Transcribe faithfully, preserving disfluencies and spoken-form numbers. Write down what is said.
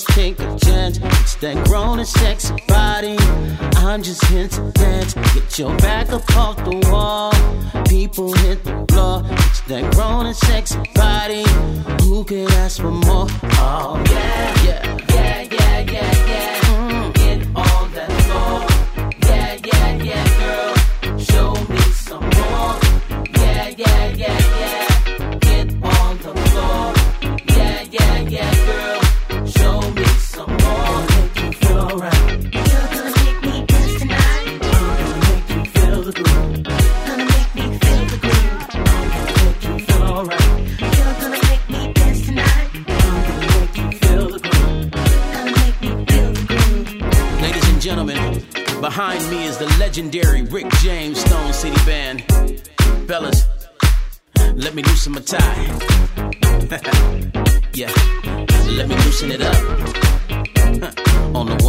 just take a chance. It's that grown and sexy body. I'm just here to dance. Get your back up off the wall. People hit the floor. It's that grown and sexy body. Who could ask for more? Oh yeah, yeah, yeah, yeah, yeah, yeah. Mm. Get on that floor. Yeah, yeah, yeah, girl. Show me some more. Yeah, yeah, yeah, yeah. Get on the floor. Yeah, yeah, yeah, girl. Show me some more. Gonna make you feel alright. You're gonna make me dance tonight. I'm gonna make you feel the groove. Gonna make me feel the groove. I'm gonna make you feel alright. You're gonna make me dance tonight. I'm gonna make you feel the groove. Gonna make me feel the groove. Ladies and gentlemen, behind me is the legendary Rick James Stone City Band. Fellas, let me loosen my tie. Yeah, let me loosen it up. On the one.